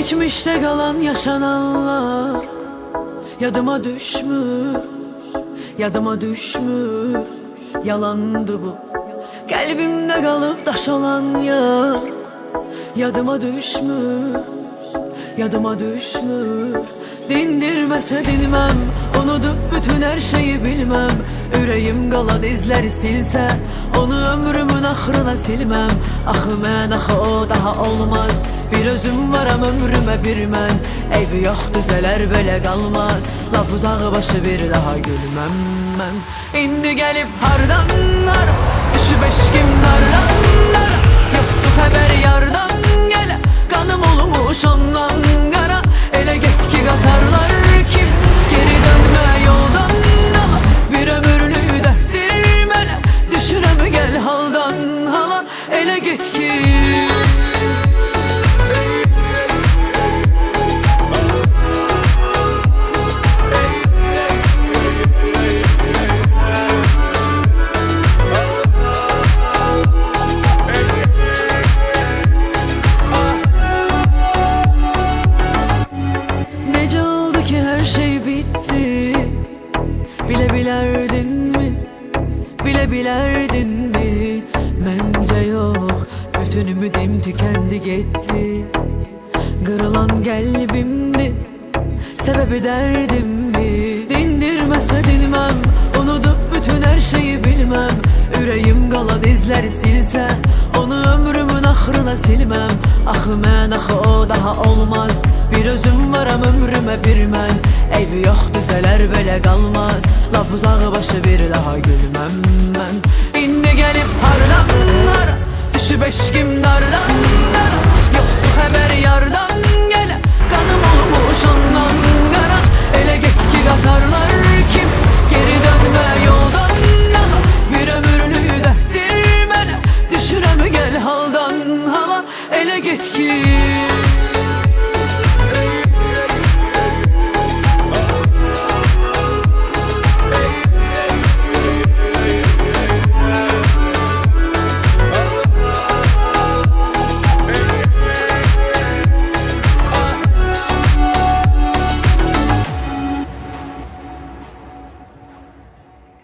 Geçmişte kalan yaşananlar yadıma düşmür, yadıma düşmür. Yalandı bu, kalbimde kalıp taş olan yar. Yadıma düşmür, yadıma düşmür. Dindirmese dinmem, unutup bütün her şeyi bilmem. Yüreğim kalan izleri silse, onu ömrümün ahırına silmem. Axı mən, axı o daha olmaz. Bir özüm varam ömrüme bir mən. Eybi yox düzələr belə qalmaz. Laf uzağı başı bir daha gülməm mən. İndi gelip hardanlar, düşüb eşkim darlanlar. Yoxdu xəbər yardan gələ, qanım olmuş ondan qara. Elə get ki qatarlar kim, geri dönmə yoldan ala. Bir ömürlük dərddir mənə, düşürəm gəl haldan hala. Elə get ki Bilebilerdin mi? Bilebilerdin mi? Bence yok. Bütün ümidim tükendi gitti. Kırılan kalbimdi, sebebi derdim mi? Dindirmese dinmem, unutup bütün her şeyi bilmem. Yüreğim kalan izleri silse, onu ömrümün ahırına silmem. Axı mən, axı o daha olmaz. Bir özüm varam ömrüme bir mən. Eybi yox düzələr belə qalmaz. Laf uzağı başı bir daha gülməm mən. İndi gelip hardanlar, düşüb eşkim dardanlar. Yoxdu xəbər yardan gələ, qanım olmuş ondan qara. Elə get ki qatarlar kim, geri dönmə yoldan ala. Bir ömürlük dərddir mənə, düşürəm gəl haldan hala. Elə get ki